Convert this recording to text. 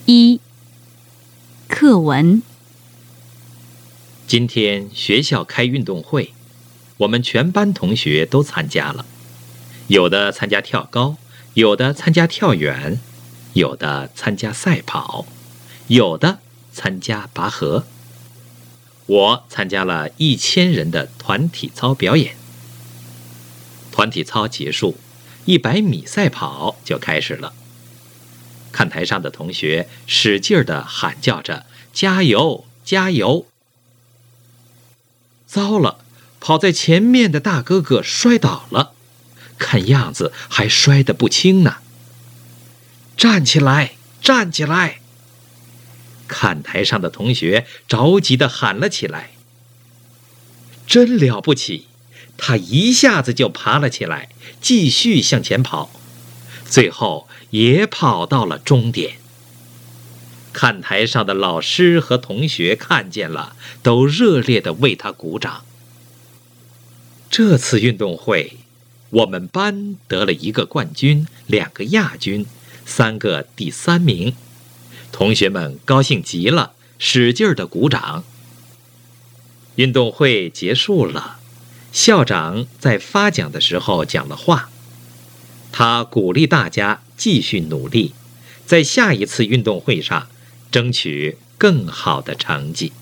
1. 课文。 今天学校开运动会，我们全班同学都参加了，有的参加跳高，有的参加跳远，有的参加赛跑，有的参加拔河。我参加了1000人的团体操表演。团体操结束，100米赛跑就开始了。看台上的同学使劲地喊叫着加油加油。糟了，跑在前面的大哥哥摔倒了，看样子还摔得不轻呢。站起来站起来。看台上的同学着急地喊了起来。真了不起，他一下子就爬了起来，继续向前跑，最后也跑到了终点。看台上的老师和同学看见了，都热烈地为他鼓掌。这次运动会，我们班得了1个冠军，2个亚军，3个第3名。同学们高兴极了，使劲地鼓掌。运动会结束了，校长在发奖的时候讲了话，他鼓励大家继续努力，在下一次运动会上争取更好的成绩。